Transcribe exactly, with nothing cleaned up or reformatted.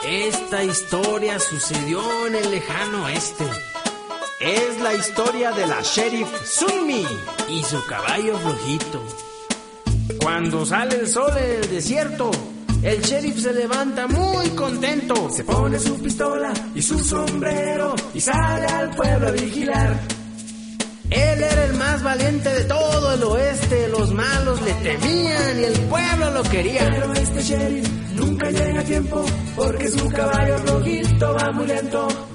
Esta historia sucedió en el lejano oeste. Es la historia de la sheriff Sunmi y su caballo flojito. Cuando sale el sol en el desierto, el sheriff se levanta muy contento. Se pone su pistola y su sombrero y sale al pueblo a vigilar. Él era el más valiente de todo el oeste. Los malos le temían y el pueblo lo quería. Pero este sheriff nunca llega a tiempo porque su caballo flojito va muy lento.